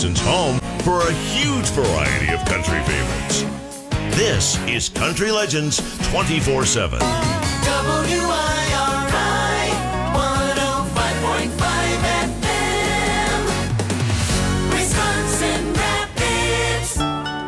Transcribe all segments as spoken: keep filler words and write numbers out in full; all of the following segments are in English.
Houston's home for a huge variety of country favorites. This is Country Legends twenty-four seven. W I R I one oh five point five F M, Wisconsin Rapids.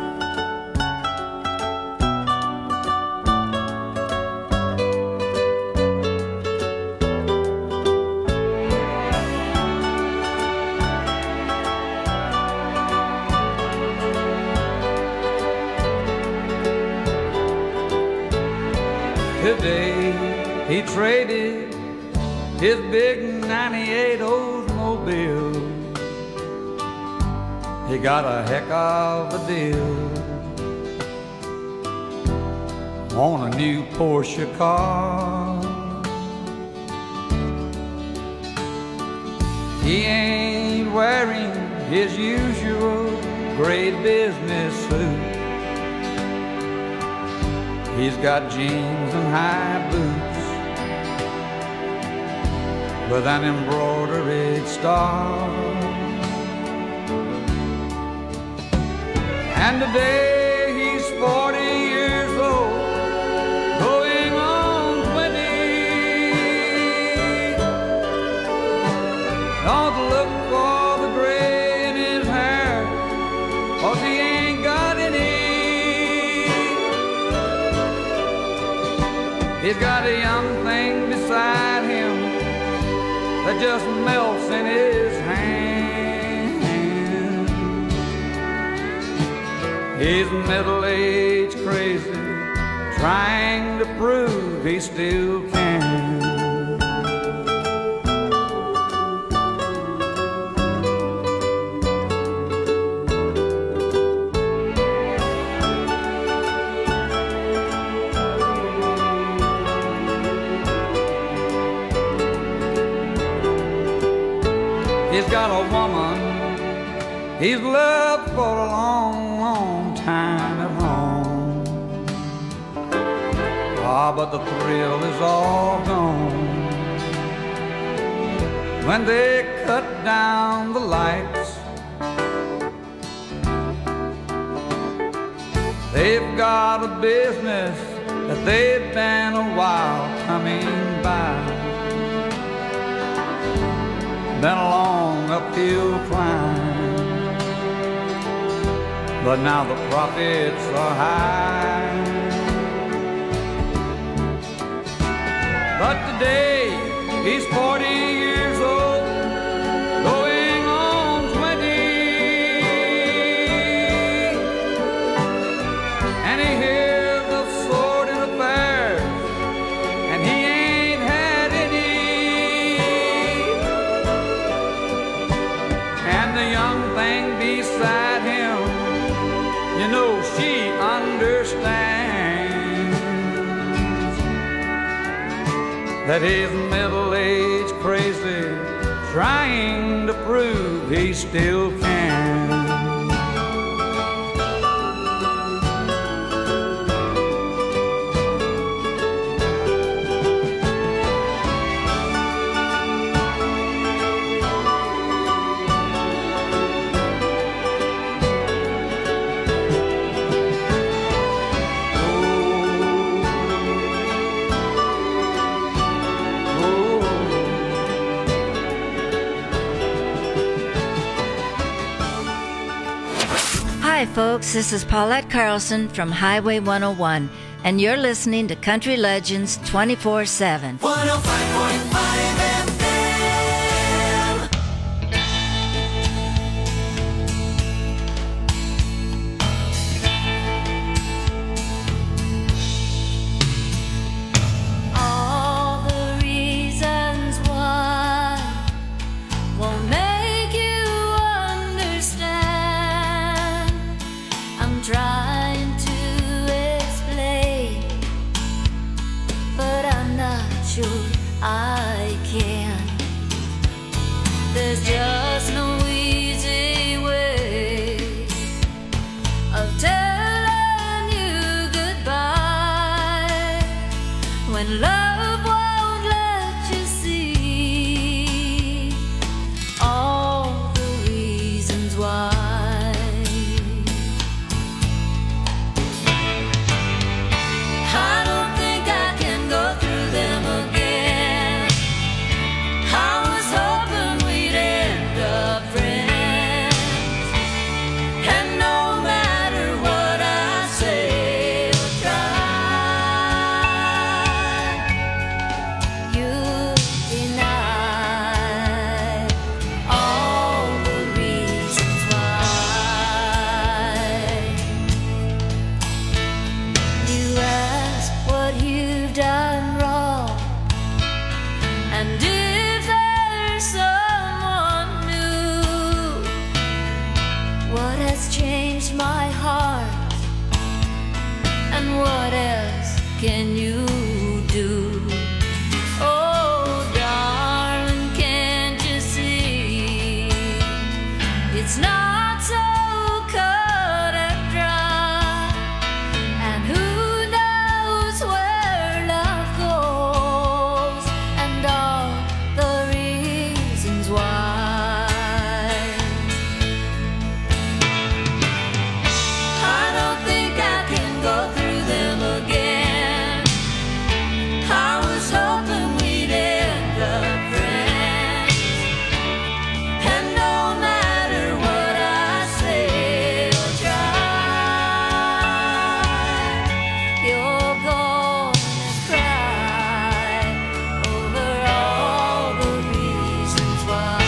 Today he traded his big ninety-eight Oldsmobile. He got a heck of a deal on a new Porsche car. He ain't wearing his usual gray business suit. He's got jeans and high boots with an embroidered star. And today he's forty years old, going on twenty. Don't look for the gray in his hair, 'cause he ain't got any. He's got a young thing beside him that just melts in his hand. He's middle-aged crazy, trying to prove he still can. He's got a woman he's loved for a long, long time at home. Ah, but the thrill is all gone when they cut down the lights. They've got a business that they've been a while coming by. Been a long uphill climb, but now the profits are high. But today he's forty years old, going on twenty, and he hears of sordid affairs, and he ain't had any. And the young thing beside him, you know she understands that he's middle-aged crazy, trying to prove he still can. Hi folks, this is Paulette Carlson from Highway one oh one, and you're listening to Country Legends twenty-four seven. one oh five point five F M. All the reasons why won't make you understand. I'm trying to explain, but I'm not sure I What has changed my heart? And what else can you do? Oh, darling, can't you see? It's not so cut and dry. And who knows where love goes and all the reasons why. I don't think I can go through them again. I was hoping we'd end up friends. And no matter what I say or try, you're gonna cry over all the reasons why.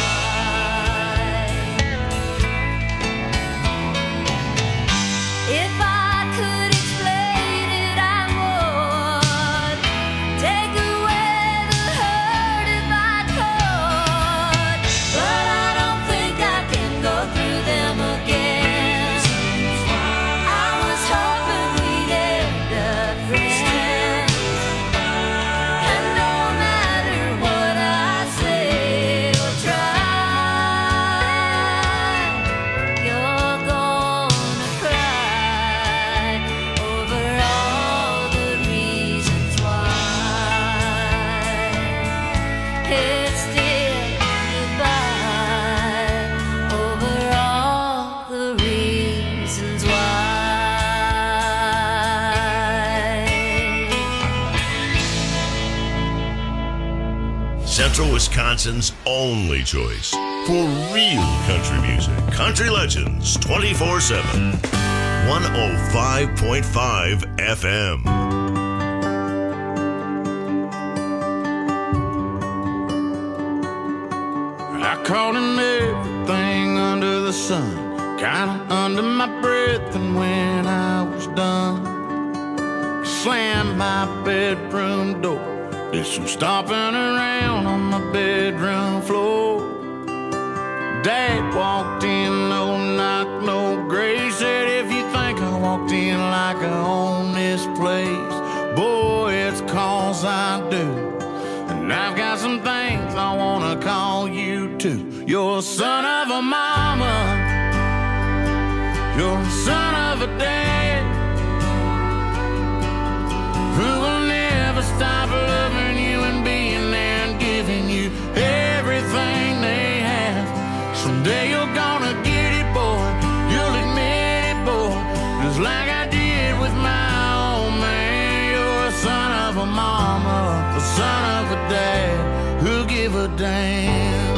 If I could explain it, I would. Take away the hurt if I could. But I don't think I can go through them again. I was hoping we'd end up friends. And no matter what I say or try, you're gonna cry over all the reasons why. It's still goodbye over all the reasons why. Central Wisconsin's only choice for real country music. Country Legends twenty-four seven. one oh five point five F M. I caught in everything under the sun, kinda under my breath, and when I was done, slammed my bedroom door. Did some stomping around on my bedroom floor. Dad walked in, no knock, no grace. Said, if you think I walked in like I own this place, boy, it's 'cause I do. And I've got some things I wanna call you to. You're a son of a mama, you're a son of a dad, who will never stop loving you and being there and giving you everything they have. Someday you're gonna get it, boy, you'll admit it, boy, just like I did with my old man. You're a son of a mama, the son of a dad, who'll give a damn.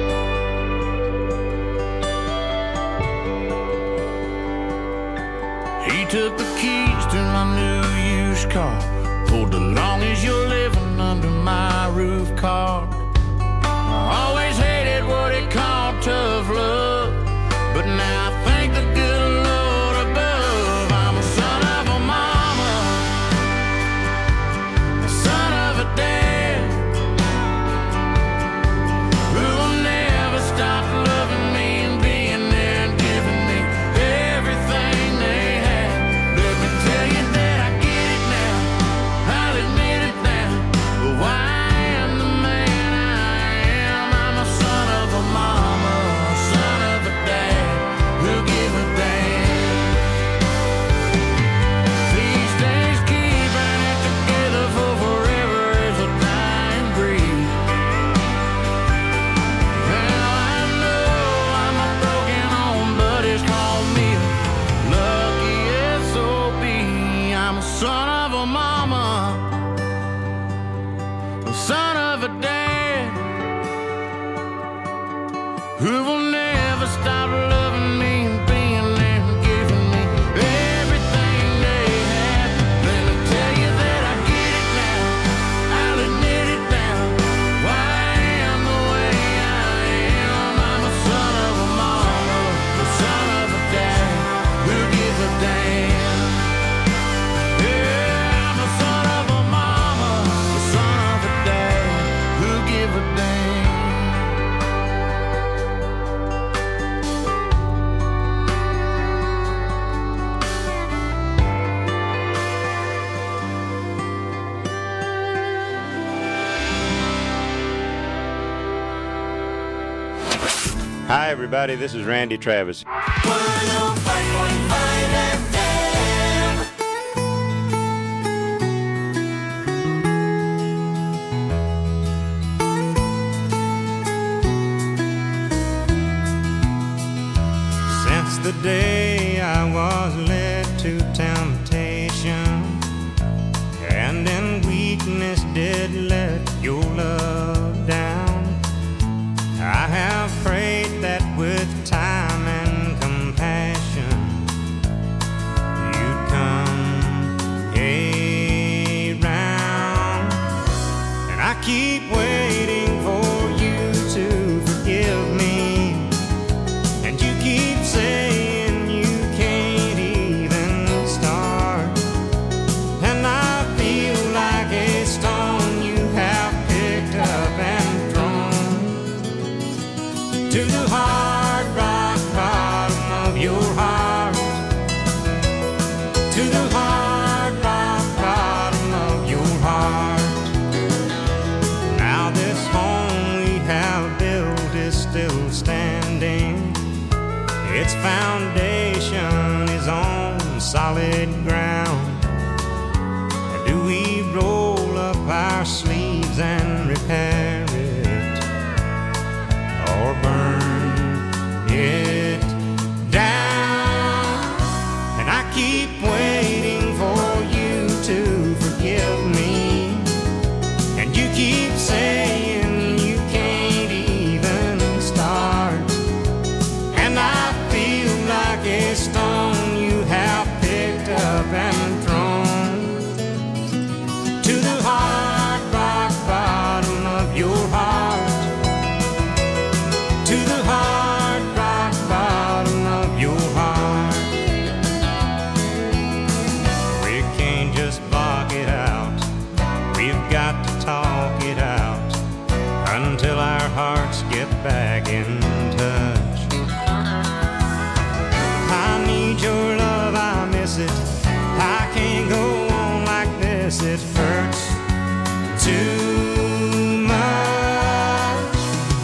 He took the keys to my new used car, pulled the longest you're living under my roof car. I always hated what he called tough love, but now I thank the good Lord above. I'm a son of a mama, a son of a dad, who will never stop loving me and being there and giving me everything they have. Let me tell you that I get it now, I'll admit it now, but why I am the man I am, I'm a son of a mama, a son of a dad, who Hi, everybody. This is Randy Travis. one oh five point five F M. Since the day I was led to temptation, and in weakness did let your love down, I have prayed that with time and compassion you'd come around. And I keep waiting for you to forgive me, and you keep saying you can't even start. And I feel like a stone you have picked up and thrown to the hard rock bottom of your heart, to the hard rock bottom of your heart. Now this home we have built is still standing. Its foundation is on solid ground. Do we roll up our sleeves and repair it, or burn it down? And I keep waiting for you to forgive me, and you keep saying you can't even start. And I feel like a stone you have picked up and thrown to the hard rock bottom of your heart, to the hard rock bottom of your heart. We can't just block it out, we've got to talk it out until our hearts get back in touch. I need your love, I miss it, I can't go on like this, it hurts too much.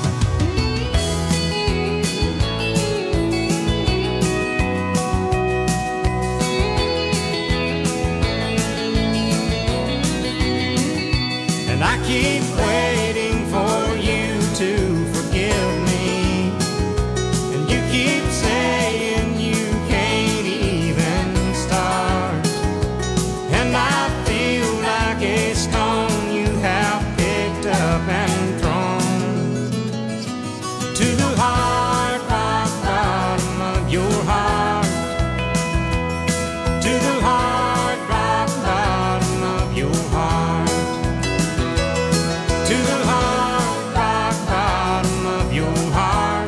And I keep waiting for you to forgive me, and you keep saying you can't even start. And I feel like a stone you have picked up and thrown to the hard rock bottom of your heart, to the hard rock bottom of your heart, to the hard rock bottom of your heart,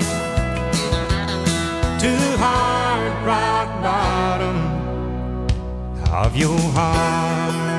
to the hard rock bottom of your heart.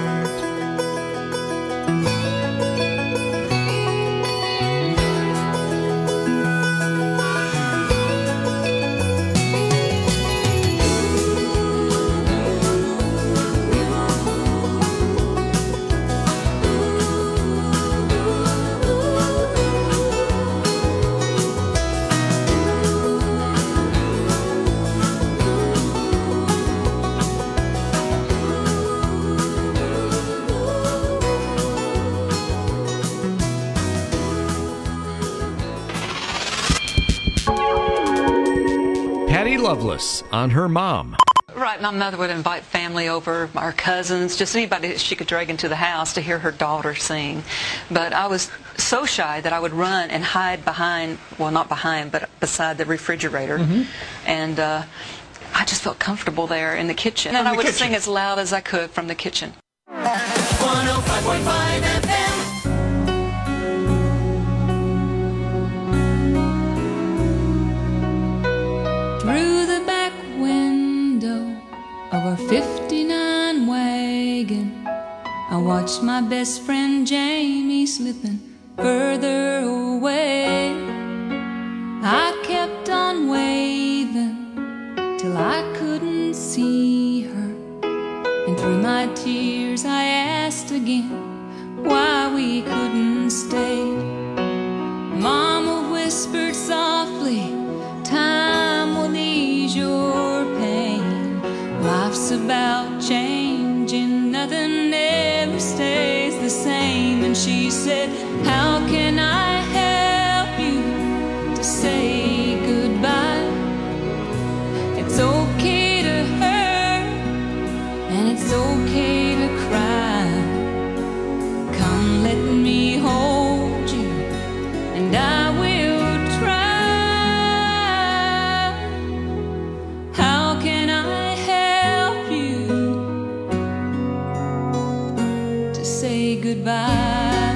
Patty Loveless on her mom. Right, my mother would invite family over, our cousins, just anybody that she could drag into the house to hear her daughter sing. But I was so shy that I would run and hide behind, well, not behind, but beside the refrigerator. Mm-hmm. And uh, I just felt comfortable there in the kitchen. From and I the would kitchen. sing as loud as I could from the kitchen. one oh five point five F M. Through the back window of our fifty-nine wagon, I watched my best friend Jamie slipping further away. I kept on waving till I couldn't see her, and through my tears I asked again why we couldn't stay. Mama whispered softly, Life's about changing, nothing ever stays the same. And she said, how can I help you to say goodbye? It's okay to hurt, and it's okay to cry. Come, let me hold you, and I will try. How can I help you to say goodbye?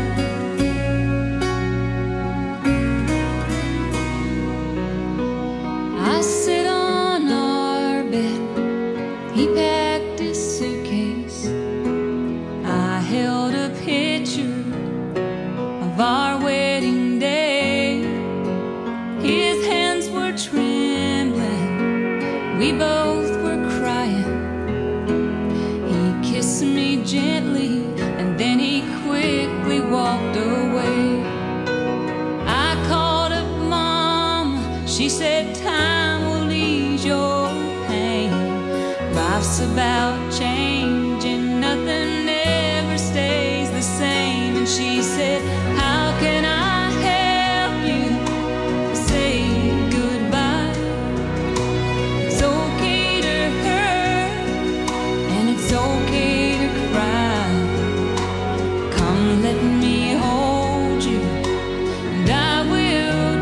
I sit on our bed, he packed his suitcase. I held a picture of our wedding day. His hands were trembling, we both were crying. He kissed me gently, and then he quickly walked away. I called up Mom, she said time will ease your pain. Life's about changing, nothing ever stays the same. And she said, how can I help you to say goodbye? It's okay to hurt, and it's okay to cry. Come, let me hold you, and I will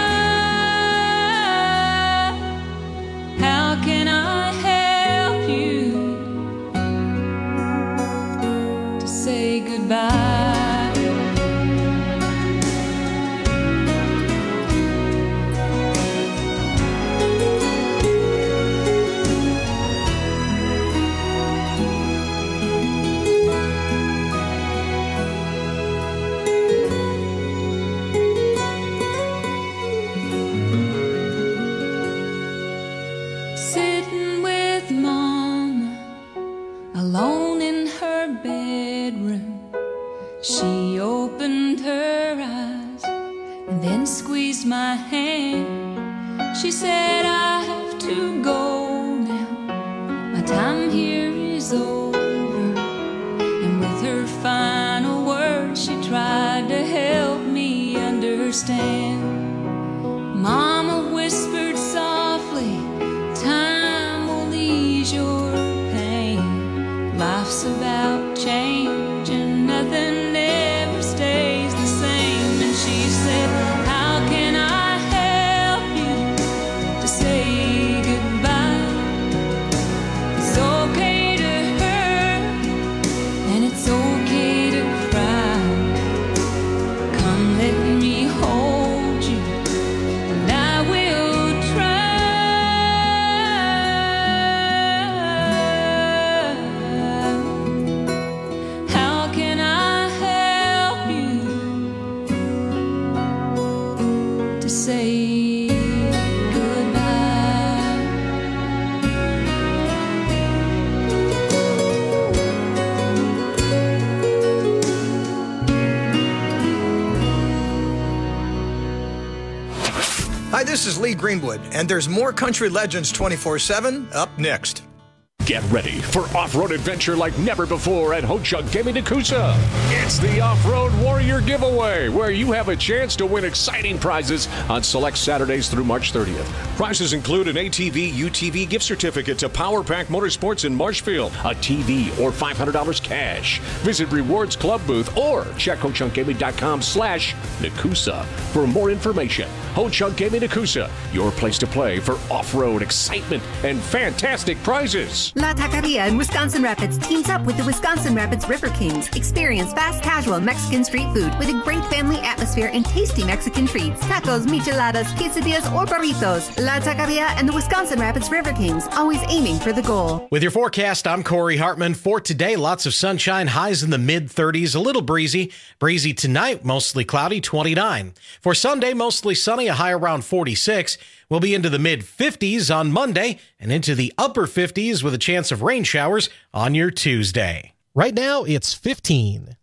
try. How can I help you to say goodbye? Sitting with Mom, alone in her bedroom, she opened her eyes and then squeezed my hand. She said, I have to go now, my time here is over. And with her final words, she tried to help me understand. Mama whispered softly, time will ease your pain. Life's about changing, nothing ever stays the same. And she said, how can I help you to say goodbye? It's okay to hurt, and it's okay to cry. Come, let me hold you, and I will try. How can I help you to say goodbye? Hi, this is Lee Greenwood, and there's more Country Legends twenty-four seven up next. Get ready for off-road adventure like never before at Ho-Chunk Gaming Nakusa. It's the Off-Road Warrior Giveaway, where you have a chance to win exciting prizes on select Saturdays through March thirtieth. Prizes include an A T V, U T V gift certificate to Power Pack Motorsports in Marshfield, a T V, or five hundred dollars cash. Visit Rewards Club booth or check ho chunk gaming dot com slash Nakusa for more information. Ho-Chunk Gaming Nakusa, your place to play for off-road excitement and fantastic prizes. La Taqueria in Wisconsin Rapids teams up with the Wisconsin Rapids River Kings. Experience fast, casual Mexican street food with a great family atmosphere and tasty Mexican treats. Tacos, micheladas, quesadillas, or burritos. La Taqueria and the Wisconsin Rapids River Kings, always aiming for the goal. With your forecast, I'm Corey Hartman. For today, lots of sunshine, highs in the mid thirties, a little breezy. Breezy tonight, mostly cloudy, twenty-nine. For Sunday, mostly sunny, a high around forty-six. We'll be into the mid fifties on Monday and into the upper fifties with a chance of rain showers on your Tuesday. Right now, it's fifteen.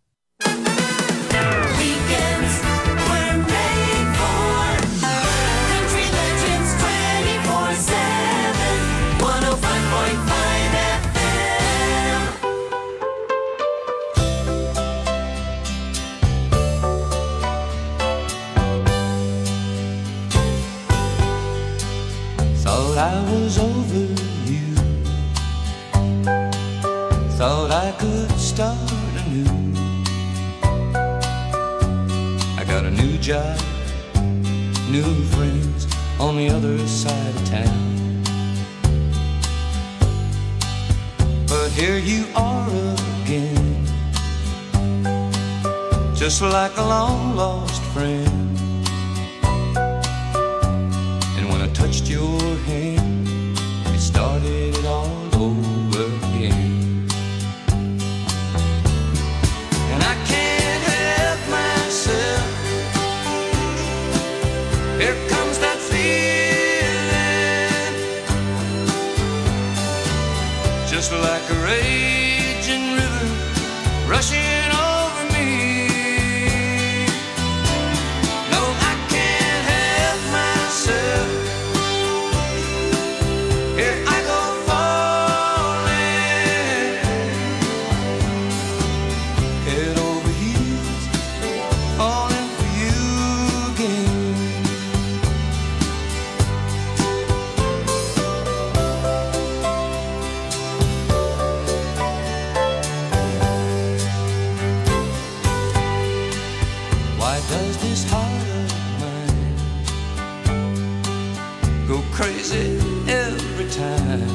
Weekends were made for Country Legends twenty-four seven, one oh five point five F was over you. Thought I could start anew. I got a new job, new friends on the other side of town. But here you are again, just like a long lost friend. And when I touched your hand, it started it all over again. And I can't help myself, here comes that feeling, just like a raging river rushing over me. No, I can't help myself, here I go falling, head over heels, falling for you again. Why does this heart of mine go crazy every time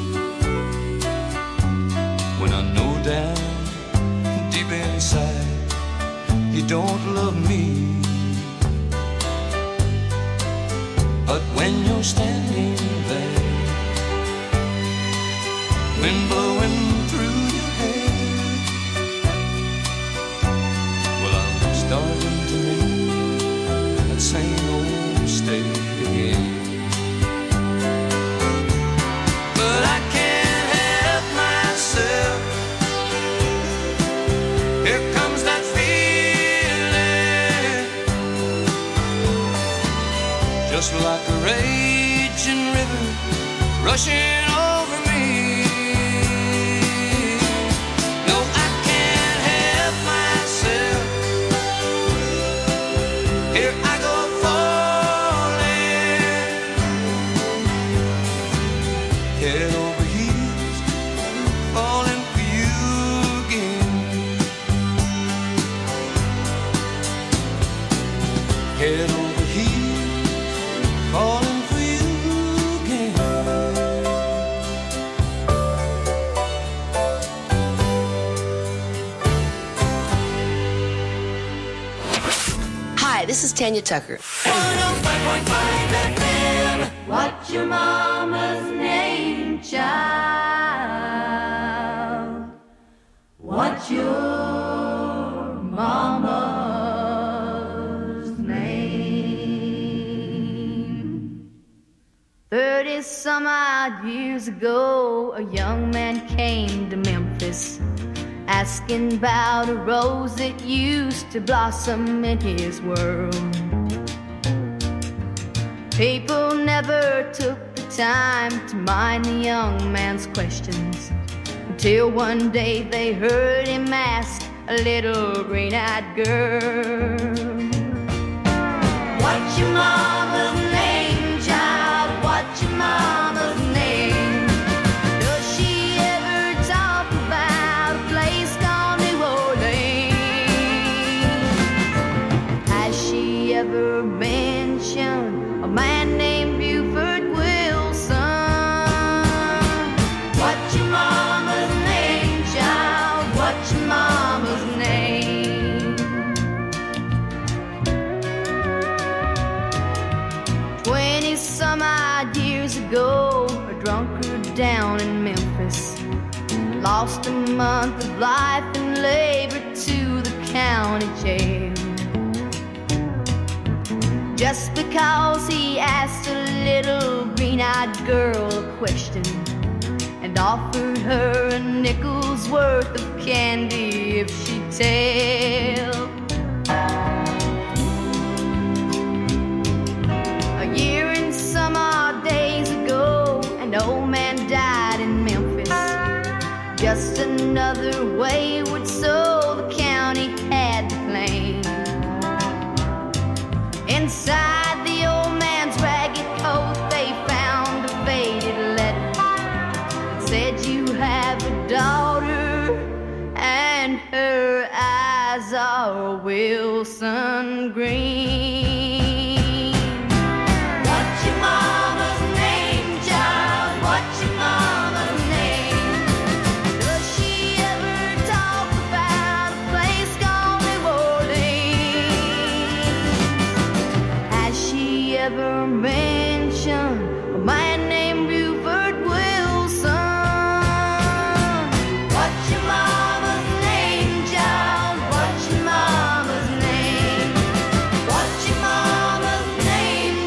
when I know down deep inside you don't love me? But when you're standing there, wind blowing through your hair, well, I'm starting to make that same old mistake again. But I can't help myself, here comes that feeling, just like a raging river rushing over me. No, I can't help myself, here I go falling, head over heels, falling for you again. Head over heels, falling for you again. Hi, this is Tanya Tucker. What's your mama's name, child? What's your mama's name? Thirty some odd years ago, a young man came to Memphis, asking about a rose that used to blossom in his world. People never took the time to mind the young man's questions, until one day they heard him ask a little green-eyed girl, What's your mama's name, child? What's your mama's name? does she ever talk about a place called New Orleans? Has she ever mentioned a man named Buford Wilson? What's your mama's name, child? What's your mama's name? Twenty some odd years ago, a drunkard down in Memphis lost a month of life and labor to the county jail, just because he asked a little green-eyed girl a question and offered her a nickel's worth of candy if she'd tell. A year and some odd days ago, an old man died in Memphis, just another wayward soul the county had to claim. Inside the old man's ragged coat, they found a faded our Wilson Green. What's your mama's name, child? What's your mama's name? Does she ever talk about a place called New Orleans? Has she ever mentioned a man named Buford Wilson? What's your mama's name, child? What's your mama's name? What's your mama's name,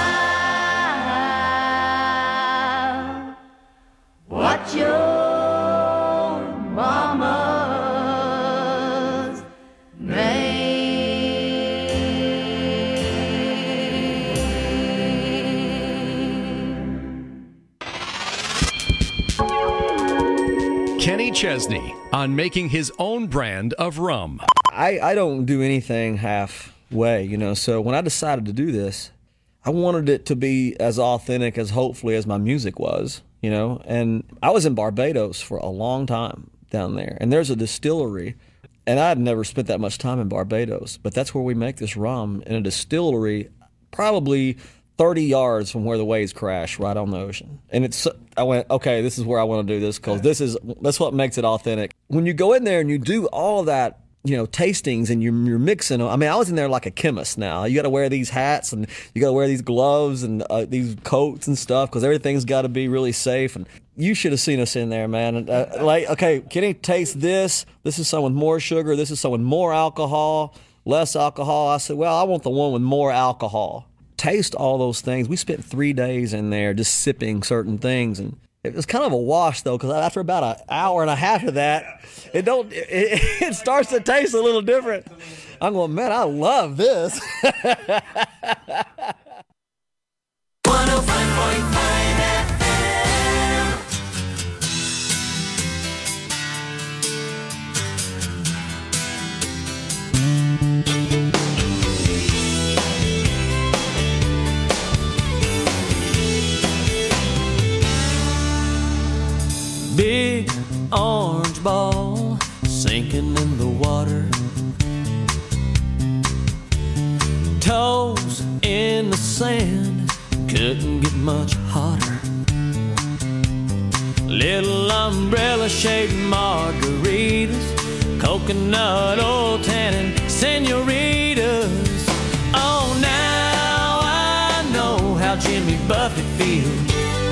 child? What's your mama's Kenny Chesney on making his own brand of rum. I, I don't do anything halfway, you know, so when I decided to do this, I wanted it to be as authentic as hopefully as my music was, you know, and I was in Barbados for a long time down there, and there's a distillery, and I had never spent that much time in Barbados, but that's where we make this rum in a distillery, probably thirty yards from where the waves crash, right on the ocean. And it's, I went, okay, this is where I want to do this, because this is, that's what makes it authentic. When you go in there and you do all that, you know, tastings and you're, you're mixing them. I mean, I was in there like a chemist now. You got to wear these hats and you got to wear these gloves and uh, these coats and stuff, because everything's got to be really safe. And you should have seen us in there, man. Uh, like, okay, Kenny, taste this. This is some with more sugar. This is some with more alcohol, less alcohol. I said, well, I want the one with more alcohol. Taste all those things. We spent three days in there just sipping certain things, and it was kind of a wash though, because after about an hour and a half of that, it don't it, it starts to taste a little different. I'm going, man, I love this. one oh five point five F M. Big orange ball sinking in the water, toes in the sand, couldn't get much hotter. Little umbrella shaped margaritas, coconut oil tannin senoritas. Oh, now I know how Jimmy Buffett feels.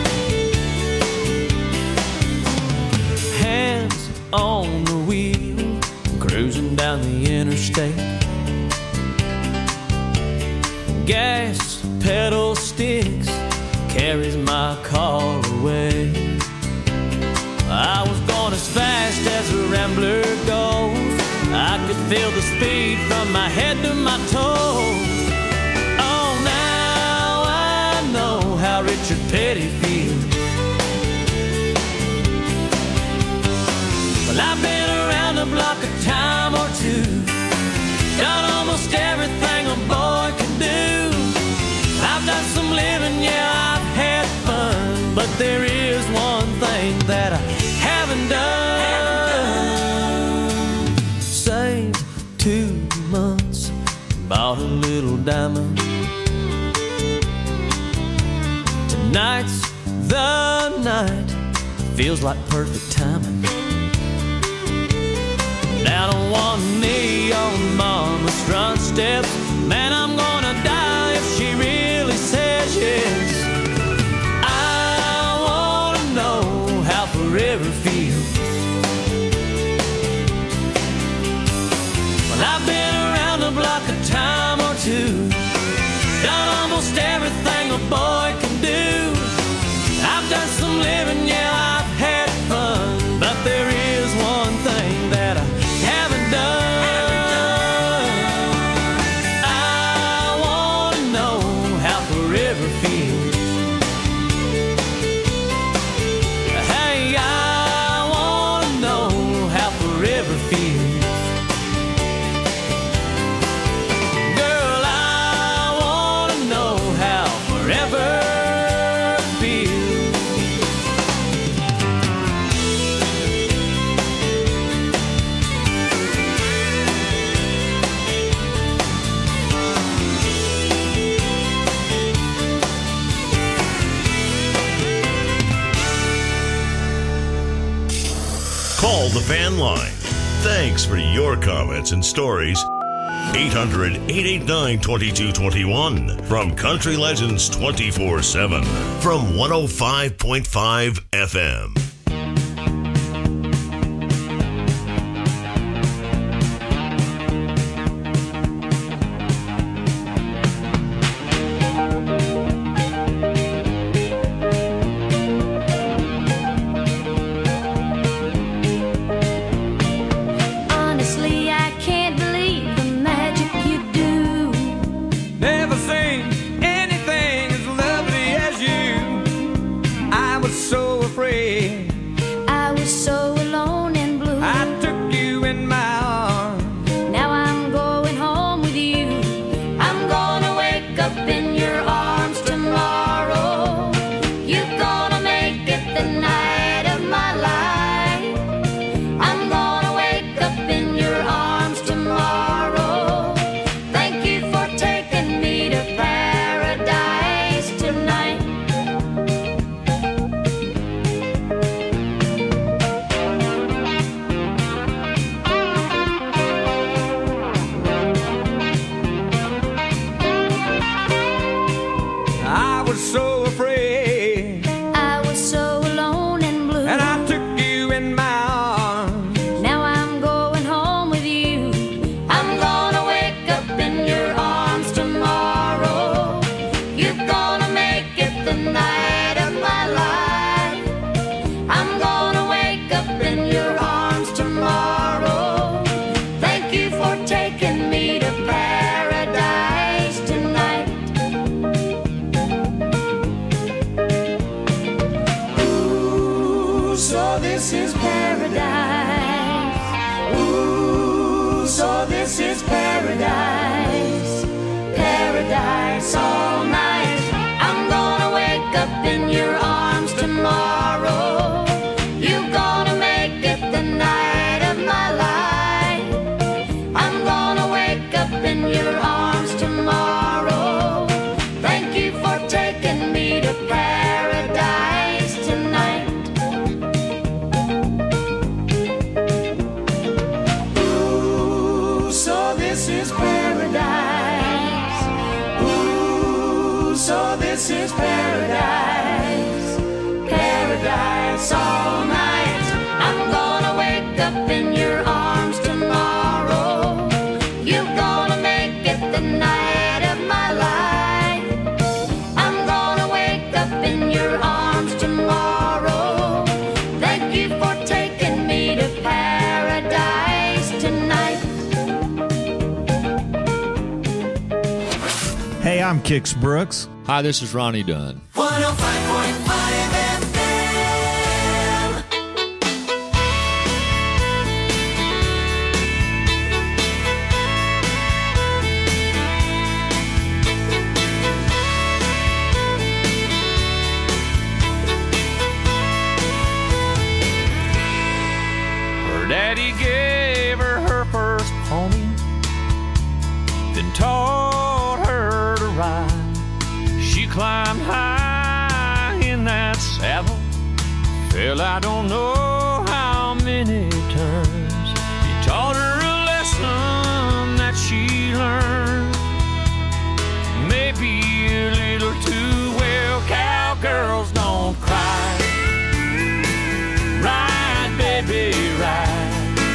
Hands on the wheel, cruising down the interstate. Gas pedal sticks, carries my car away. I was going as fast as a rambler goes. I could feel the speed from my head to my toes. Oh, now I know how Richard Petty feels. Well, I've been around the block a time or two, done almost everything a boy can do. I've done some living, yeah, I've had fun, but there is one thing that I haven't done. Saved two months, bought a little diamond. Tonight's the night, feels like perfect timing. Down on one knee on mama's front steps, man, I'm gonna die if she really says yes. I wanna know how forever feels. Well, I've been around the block a time or two, done almost everything a boy can do. I've done some living, yeah, I've had fun, but there is one thing that I haven't done. I wanna know how forever feels. Hey, I Call the fan line. Thanks for your comments and stories. eight hundred, eight eight nine, two two two one from Country Legends twenty-four seven from one oh five point five F M. Honestly, I can't believe the magic you do. Never seen anything as lovely as you. I was so afraid. I was so alone and blue. I took you in my arms. Now I'm going home with you. I'm gonna wake up in your arms tomorrow. You're gonna make it the night of my life. I'm gonna wake up in your arms tomorrow. Thank you for taking me to paradise tonight. I was so afraid. I was so alone and blue. And I took you in my arms. Now I'm going home with you. I'm gonna wake up in your arms tomorrow. You're gonna make it the night of my life. I'm gonna wake up in your arms tomorrow. Thank you for taking me to paradise tonight. Ooh, so this is paradise. Ooh, so this is paradise. Paradise all night. I'm gonna wake up in your arms tomorrow. You're gonna make it the night of my life. I'm gonna wake up in your arms tomorrow. Thank you for taking me to paradise tonight. Ooh, so this is paradise. Ooh, so this is paradise. Paradise all night. I'm gonna wake up in your arms tomorrow. You're gonna make it the night of my life. I'm gonna wake up in your arms tomorrow. Thank you for taking me to paradise tonight. Hey, I'm Kix Brooks. Hi, this is Ronnie Dunn. one oh five point five F M. Her daddy gave her her first pony, then taught her to ride. She climbed high in that saddle, fell I don't know how many times. He taught her a lesson that she learned, maybe a little too well. Cowgirls don't cry. Ride, baby, ride.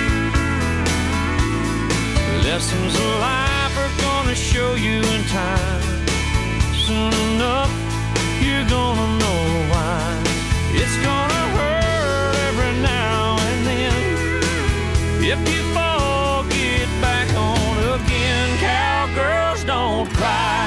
Lessons of life are gonna show you in time. Soon enough, you're gonna know why. It's gonna hurt every now and then. If you fall, get back on again. Cowgirls don't cry.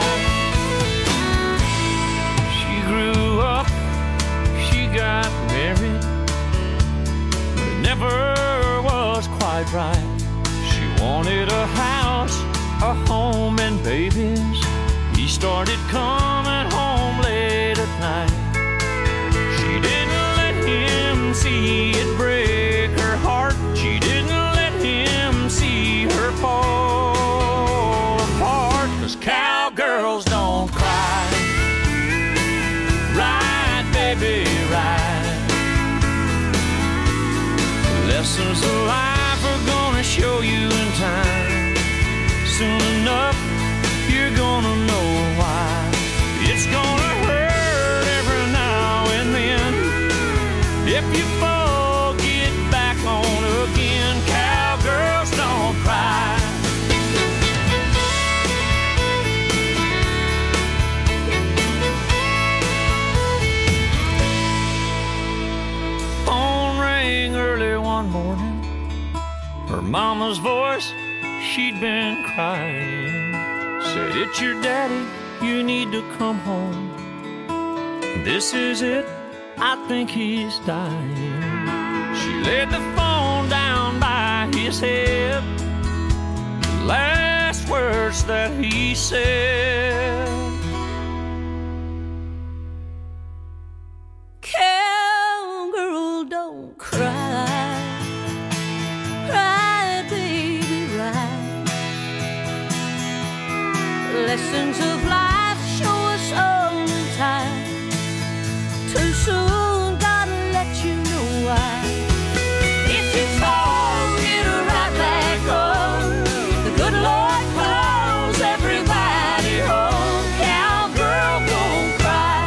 She grew up, she got married, but it never was quite right. She wanted a house, a home, and babies. He started coming home late at night. She didn't let him see it break her heart. She didn't let him see her fall apart. 'Cause cowgirls don't cry. Ride, baby, ride. lessons of life are gonna show you in time. Soon enough, you're gonna know why. It's gonna hurt every now and then. If you fall, get back on again. Cowgirls don't cry. Phone rang early one morning. Her mama's voice, she'd been crying. Said, it's your daddy, you need to come home. This is it, I think he's dying. She laid the phone down by his head. The last words that he said. Cowgirl, don't cry. Cry, baby, right. Lessons of life show us all the time. Too soon, gotta let you know why. If you fall, get right back home. The good Lord calls everybody home. Cowgirl, don't cry.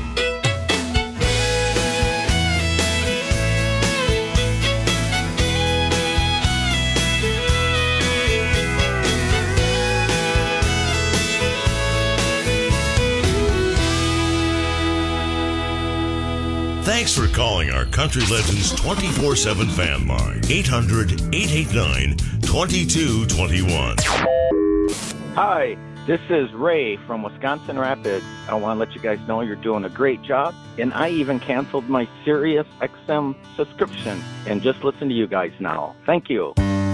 Thanks for calling our Country Legends twenty-four seven fan line. eight hundred, eight eight nine, two two two one. Hi, this is Ray from Wisconsin Rapids. I want to let you guys know you're doing a great job. And I even canceled my Sirius X M subscription and just listen to you guys now. Thank you.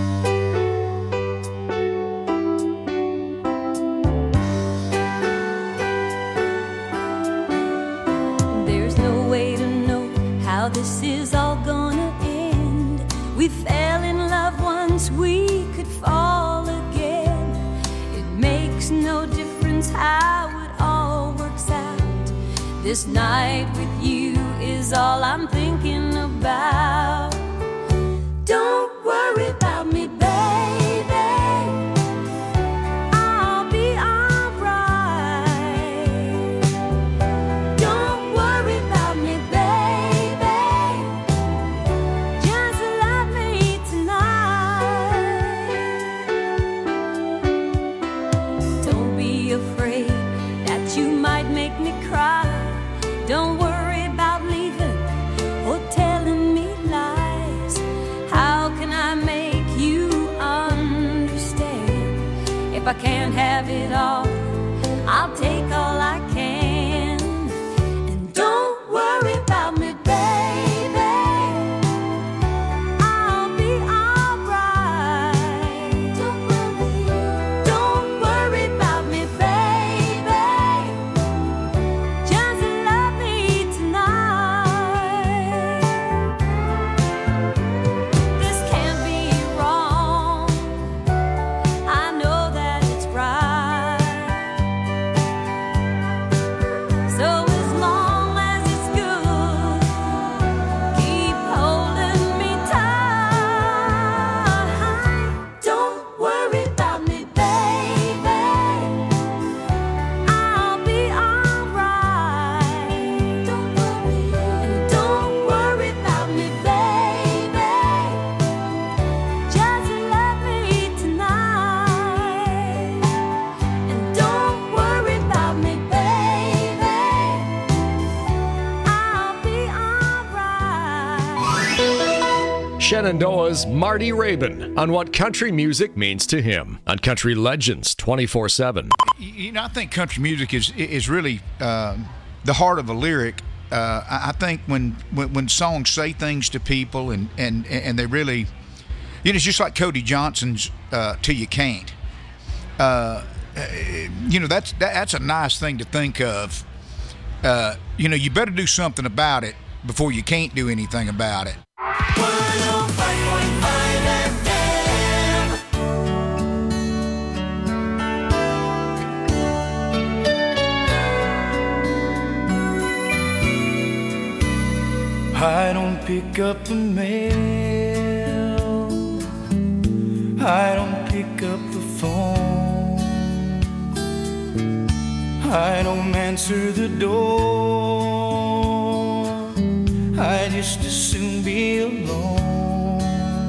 There's no way to know how this is all gonna end. We fell in love once, we could fall again. It makes no difference how it all works out. This night with you is all I'm thinking about. Don't worry about me, baby. I'll be alright. Don't worry about me, baby. Just love me tonight. Don't be afraid that you might make me cry. Don't worry about leaving or telling me lies. How can I make you understand? If I can't have it all, I'll take all I can. And don't worry about me, baby. I'll be alright. Don't worry, don't worry about me, baby. Just love me tonight. This can't be wrong. I know that it's right. So as long as it's good, keep holding me tight. Don't worry about me, baby. I'll be alright. Don't worry, and don't worry about me, baby. Just love me tonight. And don't worry about me, baby. I'll be alright. Shenandoah's Marty Rabin on what country music means to him on Country Legends twenty-four seven. You know, I think country music is is really uh, the heart of a lyric. Uh, I I think when, when when songs say things to people and, and, and they really, you know, it's just like Cody Johnson's uh, "Till You Can't." Uh, you know, that's that, that's a nice thing to think of. Uh, you know, you better do something about it before you can't do anything about it. one oh five point five F M. I don't pick up the mail. I don't pick up the phone. I don't answer the door. I just as soon be alone.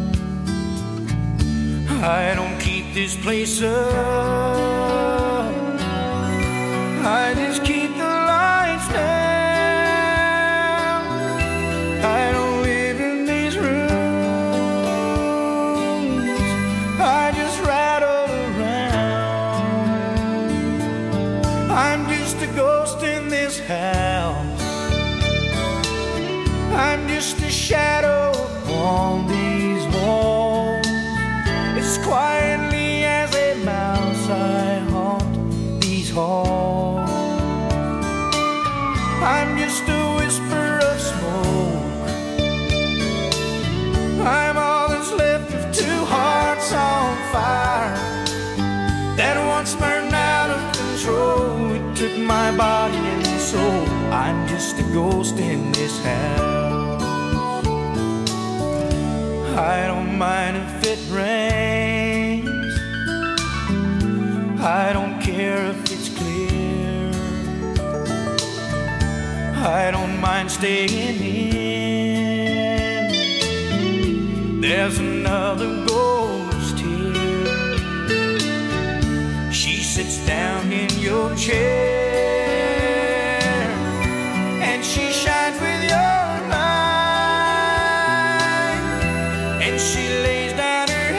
I don't keep this place up. I just keep the lights down. I don't live in these rooms. I just rattle around. I'm just a ghost in this house. I'm just a shadow on these walls. As quietly as a mouse I haunt these halls. I'm just a whisper of smoke. I'm all that's left of two hearts on fire that once burned out of control. It took my body and soul. I'm just a ghost in this house. I don't mind if it rains. I don't care if it's clear. I don't mind staying in. There's another ghost here. She sits down in your chair and she shines with your light, and she lays down her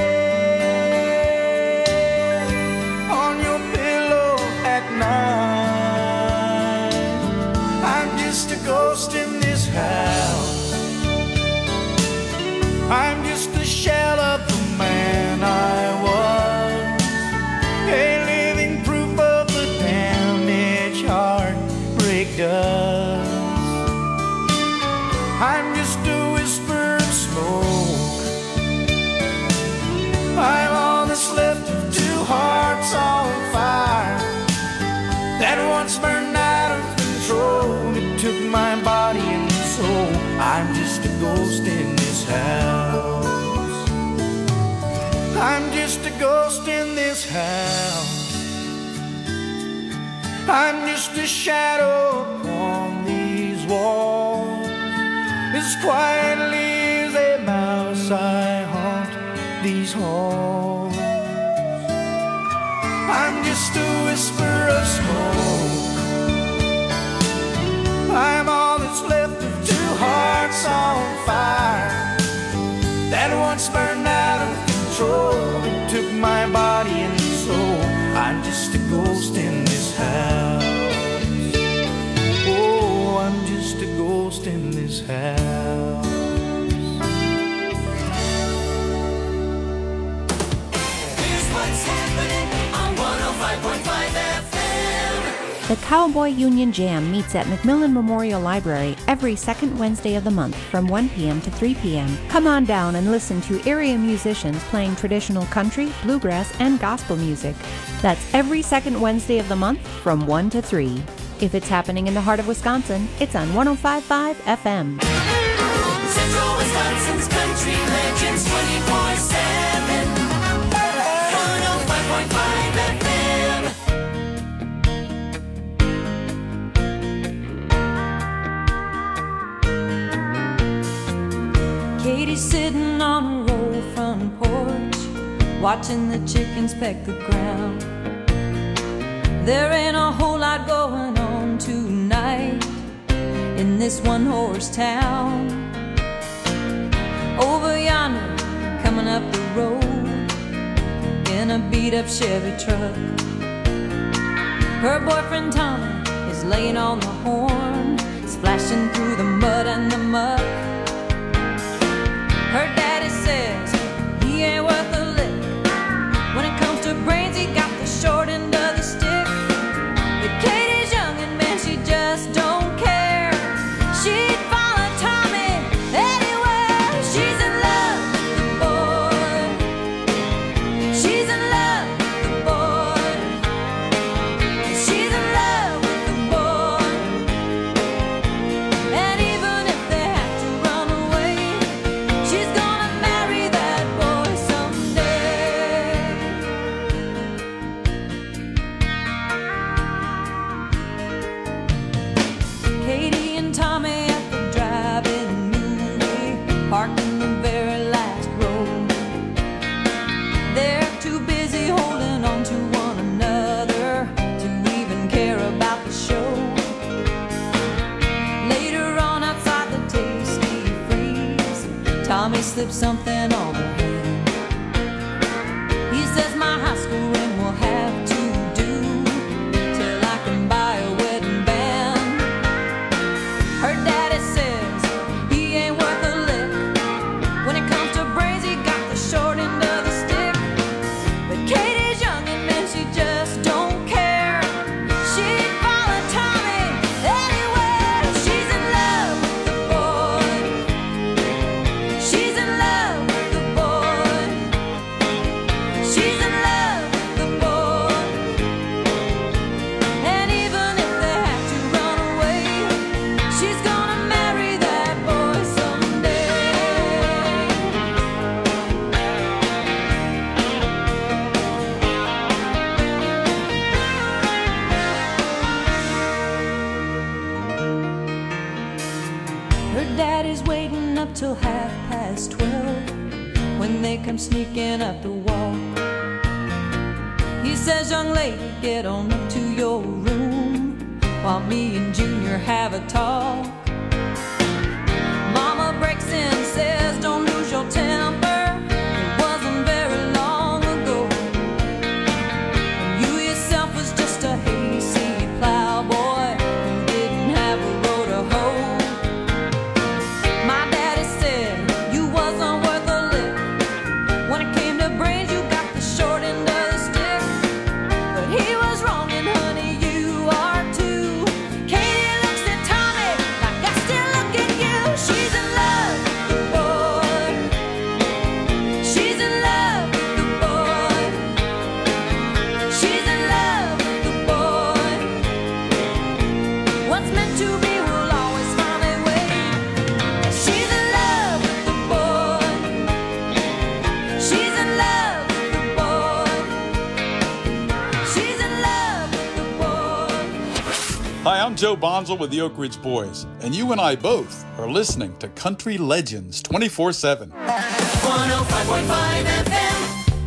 head on your pillow at night. I'm just a ghost in this house. I'm just a shell of the man I was, a living proof of the damage heartbreak does. I'm just a whisper of smoke. I'm all that's left of two hearts on fire that once burned out of control. It took my body and soul. I'm just a ghost in this house. I'm just a ghost in this house. I'm just a shadow upon these walls. As quietly as a mouse I haunt these halls. I'm just a whisper of smoke. I'm all that's left of two hearts on fire that once burned out of control. It took my body and soul. I'm just a ghost in this house. Oh, I'm just a ghost in this house. Here's what's happening on one oh five point five F M. The Cowboy Union Jam meets at McMillan Memorial Library every second Wednesday of the month from one p.m. to three p.m. Come on down and listen to area musicians playing traditional country, bluegrass, and gospel music. That's every second Wednesday of the month from one to three. If it's happening in the heart of Wisconsin, it's on one oh five point five F M. Central Wisconsin's country legends twenty-four seven. one oh five point five F M. Katie's sitting on her old front porch, watching the chickens peck the ground. There ain't a whole lot going on tonight in this one-horse town. Over yonder, coming up the road in a beat-up Chevy truck, her boyfriend Tommy is laying on the horn, splashing through the mud and the muck. Her daddy says he ain't worth a lick. When it comes to brains, he got the short end of the stick. But Katie's young and man, she just don't care. She'd follow Tommy anywhere. She's in love with the boy. She's in love with the boy. She's in love with the boy. And even if they have to run Mommy slipped something on her hand. He says my high school ring will have to do till I can buy a wedding band. Her daddy says he ain't worth a lick. When it comes to brains, he got the short end of the stick. But Katie's young and then she just don't care. She'd follow Tommy anywhere. She's in love with the boy. She's in love with the boy. She's in love with the boy. And even if they have to run away, she's gonna marry that boy someday. Her daddy's waiting up till half past twelve when they come sneaking up the walk. He says, young lady, get on up to your room while me and Junior have a talk. Mama breaks in, says, don't lose your temper. It wasn't very long ago. And you yourself was just a hayseed plowboy who didn't have a road to hoe. My daddy said you wasn't worth a lick. When it came to brains, you got the short end of the stick. But he was wrong, and honey, you are too. Katie looks at Tommy like I still look at you. She's in love with the boy. She's in love with the boy. She's in love with the boy. What's meant to be will always find a way. She's in love with the boy. She's in love with the boy. She's in love with the boy. Hi, I'm Joe Bonzel with the Oak Ridge Boys, and you and I both are listening to Country Legends twenty-four seven. one oh five point five F M.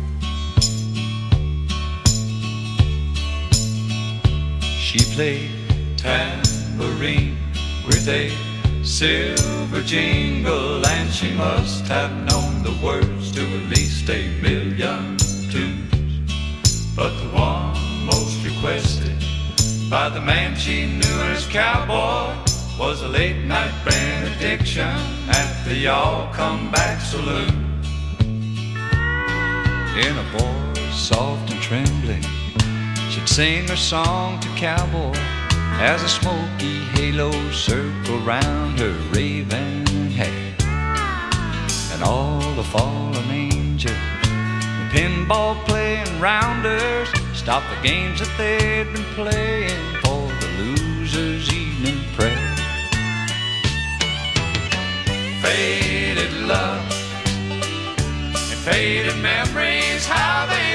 She played tambourine with a silver jingle, and she must have known the words to at least a million tunes. But the one most requested by the man she knew as cowboy was a late night benediction at the Y'all Come Back Saloon. In a voice soft and trembling, she'd sing her song to cowboy as a smoky halo circled round her raven hair. And all the fallen angels, the pinball playing rounders, stopped the games that they'd been playing for the loser's evening prayer. Faded love and faded memories, how they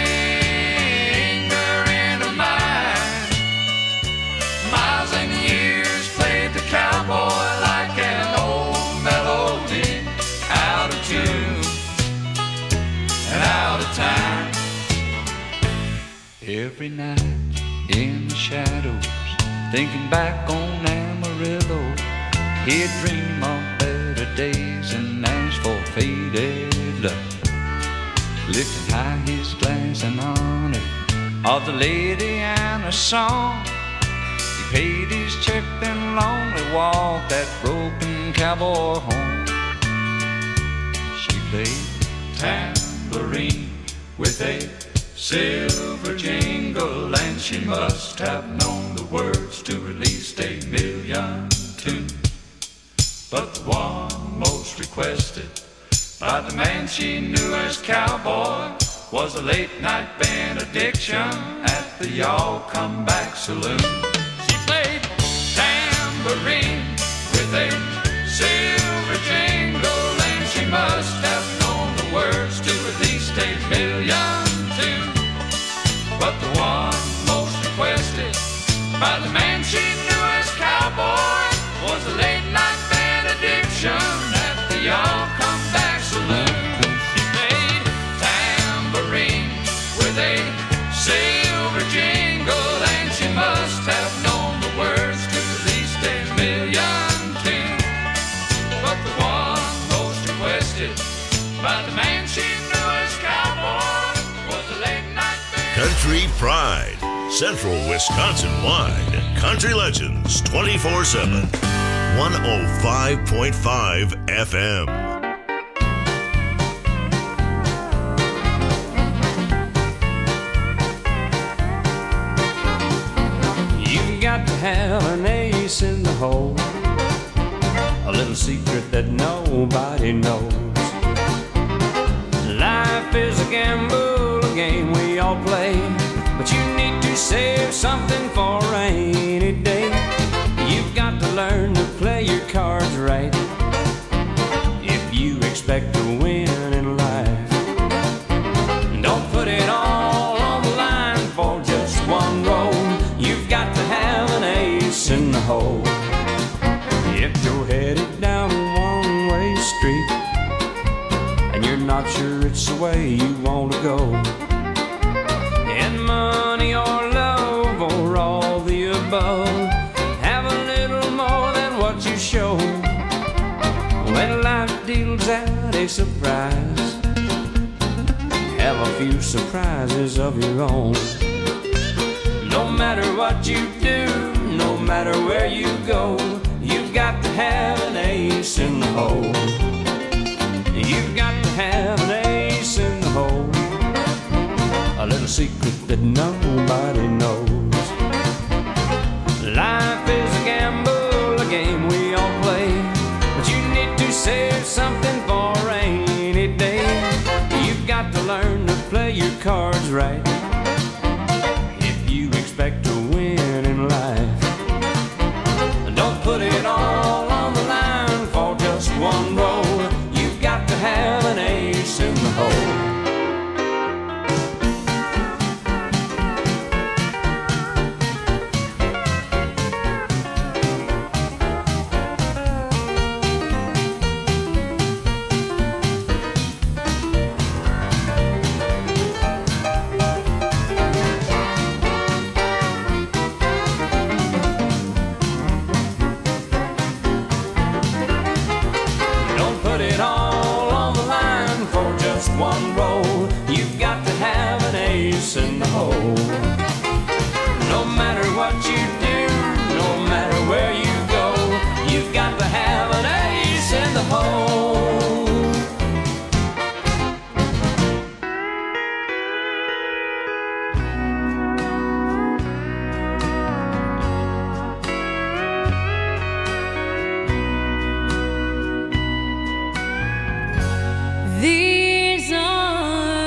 linger in her mind. Miles and years played the cowboy like an old melody, out of tune and out of time. Every night in the shadows, thinking back on Amarillo, he'd dream of better days and ask for faded love. Lifting high his glass in honor of the lady and her song, he paid his check then lonely walked that broken cowboy home. She played tambourine with a silver jingle, and she must have known the words to at least a million tunes. But the one most requested by the man she knew as cowboy was a late night benediction at the Y'all Come Back Saloon. She played tambourine with a silver jingle, and she must have known the words to at least a million tunes. But the one most requested by the man she knew as cowboy was a late night benediction at the Y'all Come Back Saloon. She played tambourine with a silver jingle, and she must have known the words to at least a million But the man she knew as cowboy was a late night beer. Country Pride, Central Wisconsin-wide. Country Legends twenty-four seven. one oh five point five F M. You got to have an ace in the hole, a little secret that nobody knows. Life is a gamble, a game we all play, but you need to save something for a rainy day. You've got to learn to play your cards right if you expect to win in life. Don't put it all on the line for just one roll. You've got to have an ace in the hole. If you're headed down a one-way street and you're not sure it's the way you want to go, in money or love or all the above, have a little more than what you show. When life deals out a surprise, have a few surprises of your own. No matter what you do, no matter where you go, you've got to have an ace in the hole. You've got to have an ace in the hole, a little secret that nobody knows. Life is a gamble, a game we all play, but you need to save something for a rainy day. You've got to learn to play your cards right if you expect to win in life. Don't put it all on the line for just one roll. You've got to have an ace in the hole. One roll, you've got to have an ace in the hole. No matter what you do, no matter where you go, you've got to have an ace in the hole. These are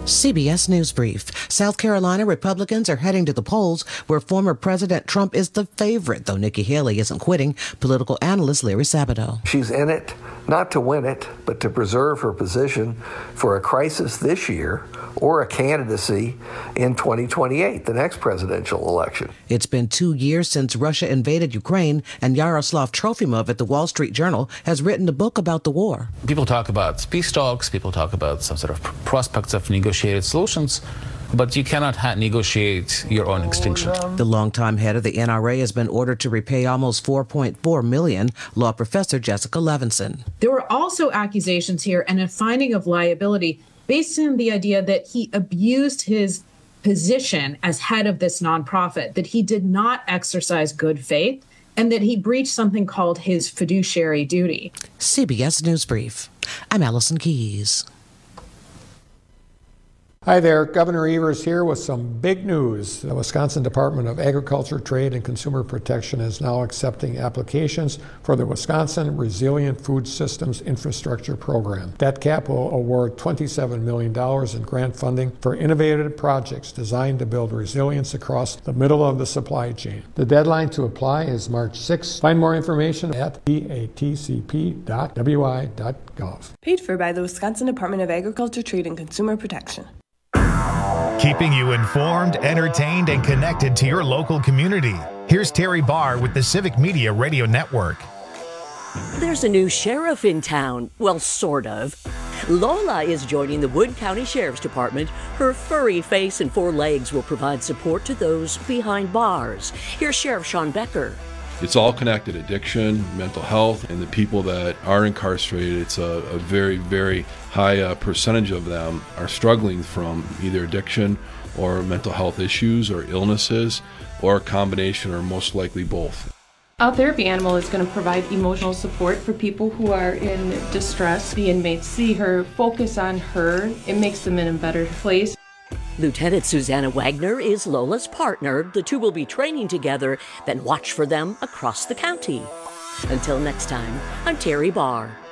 C B S News Brief. South Carolina Republicans are heading to the polls where former President Trump is the favorite, though Nikki Haley isn't quitting. Political analyst Larry Sabato. She's in it not to win it, but to preserve her position for a crisis this year or a candidacy in twenty twenty-eight, the next presidential election. It's been two years since Russia invaded Ukraine, and Yaroslav Trofimov at the Wall Street Journal has written a book about the war. People talk about peace talks, people talk about some sort of prospects of negotiated solutions, but you cannot ha- negotiate your own extinction. The longtime head of the N R A has been ordered to repay almost four point four million dollars, law professor Jessica Levinson. There were also accusations here and a finding of liability based on the idea that he abused his position as head of this nonprofit, that he did not exercise good faith, and that he breached something called his fiduciary duty. C B S News Brief. I'm Allison Keyes. Hi there, Governor Evers here with some big news. The Wisconsin Department of Agriculture, Trade, and Consumer Protection is now accepting applications for the Wisconsin Resilient Food Systems Infrastructure Program. DETCAP will award twenty-seven million dollars in grant funding for innovative projects designed to build resilience across the middle of the supply chain. The deadline to apply is March sixth. Find more information at d a t c p dot w i dot gov. Paid for by the Wisconsin Department of Agriculture, Trade, and Consumer Protection. Keeping you informed, entertained, and connected to your local community. Here's Terry Barr with the Civic Media Radio Network. There's a new sheriff in town. Well, sort of. Lola is joining the Wood County Sheriff's Department. Her furry face and four legs will provide support to those behind bars. Here's Sheriff Sean Becker. It's all connected: addiction, mental health, and the people that are incarcerated. It's a, a very, very high uh, percentage of them are struggling from either addiction or mental health issues or illnesses, or a combination, or most likely both. Our therapy animal is going to provide emotional support for people who are in distress. The inmates see her, focus on her. It makes them in a better place. Lieutenant Susanna Wagner is Lola's partner. The two will be training together, then watch for them across the county. Until next time, I'm Terry Barr.